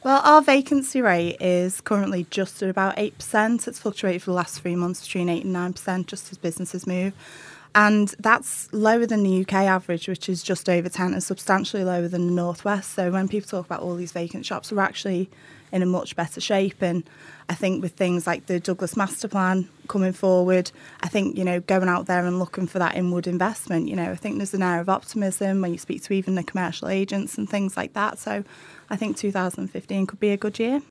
Well, our vacancy rate is currently just at about 8%. It's fluctuated for the last 3 months between 8 and 9%, just as businesses move. And that's lower than the UK average, which is just over 10, and substantially lower than the Northwest. So when people talk about all these vacant shops, we're actually in a much better shape. And I think with things like the Douglas Master Plan coming forward, I think, going out there and looking for that inward investment, I think there's an air of optimism when you speak to even the commercial agents and things like that. So I think 2015 could be a good year.